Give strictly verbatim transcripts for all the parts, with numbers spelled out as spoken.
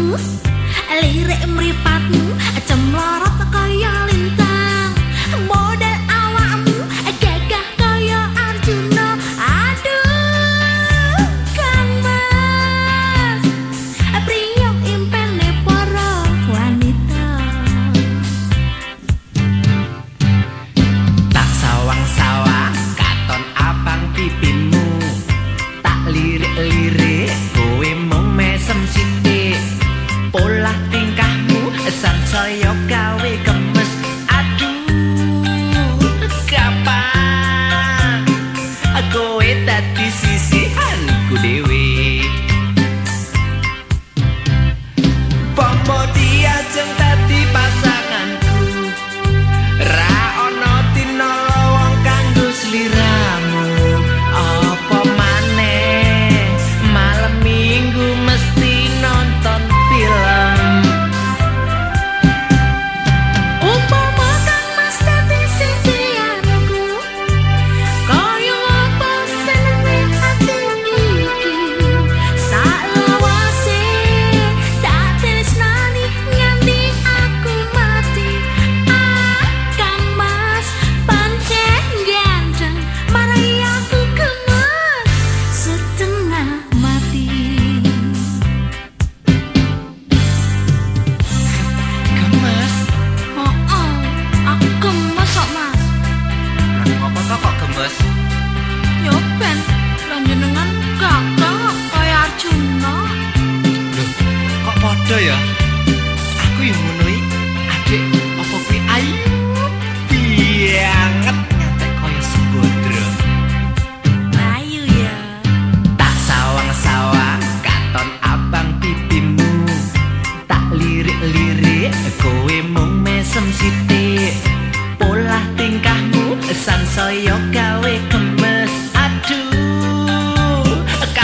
lirik mripatmu cemlorot kaya lintang, model awakmu gagah kaya Arjuna. Aduh Kang Mas, priya impene para wanita. Tak sawang-sawang katon abang pipimu, tak lirik-lirik kowe mung mesem sithik. Pola tingkahmu sansaya gawe gemes. Aduh kapan kowe dadi sisihanku dhewe. Pomo diajeng dadi pasanganku, ra ono dina lowong kanggo sliramu. Apa maneh malam minggu mesti nonton film. Umpama Kang Mas dadi sisihanku, kaya apa senenge ati iki. Salawase tak tresnani nganti aku mati. Ah Kang Mas pancen ganteng, marai aku gemes setengah mati. Gemes? Oh, oh, aku gemes kok Mas. Lah ngopo to kok gemes? Yo ben panjenengan gagah kaya Arjuna. Loh, kok padha ya? Aku yang ngono iki, adik apa kuwi ayu banget ngantek kaya Sumbadra. Ayu ya. Tak sawang-sawang katon abang pipimu, tak lirik-lirik kowe mung mesem sithik. Pola tingkahmu sansaya gawe gemes. Aduh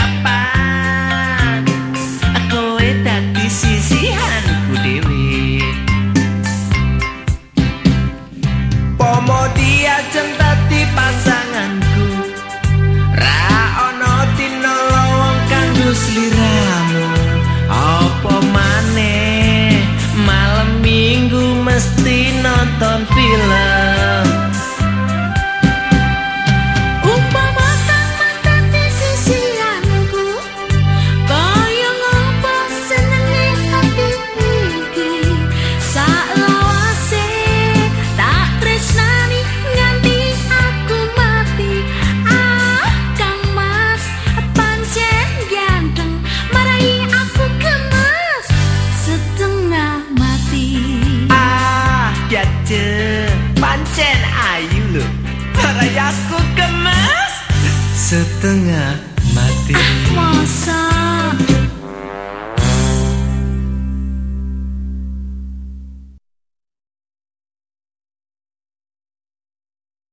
kapan kowe dadi sisihanku dhewe. Pomo diajeng dadi pasanganku, ra ono dina lowong kanggo sliramu. Apa maneh malam minggu mesti nonton film. Umpama Kang Mas dadi sisihanku, kaya ngapa senenge ati iki. Salawase tak tresnani nganti aku mati. Ah Kang Mas pancen ganteng, marai aku gemes setengah mati. Ah, jajeng pancen ayu lho, marai aku gemes setengah mati. Masa